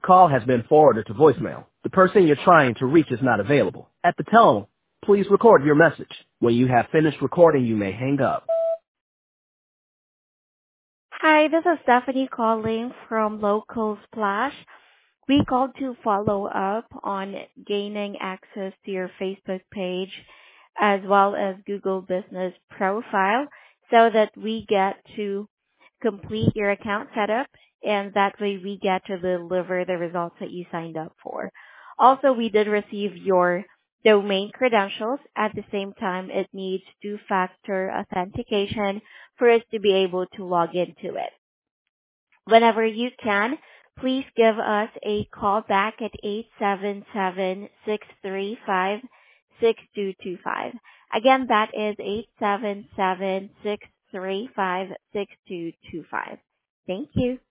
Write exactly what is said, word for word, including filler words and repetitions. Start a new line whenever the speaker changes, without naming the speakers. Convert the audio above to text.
call has been forwarded to voicemail. The person you're trying to reach is not available. At the tone, please record your message. When you have finished recording, you may hang up.
Hi, this is Stephanie calling from Local Splash. We called to follow up on gaining access to your Facebook page as well as Google Business Profile so that we get to complete your account setup and that way we get to deliver the results that you signed up for. Also, we did receive your domain credentials. At the same time, it needs two-factor authentication for us to be able to log into it. Whenever you can, please give us a call back at eight seven seven, six three five, six two two five. Again, that is eight seven seven, six three five, six two two five. Thank you.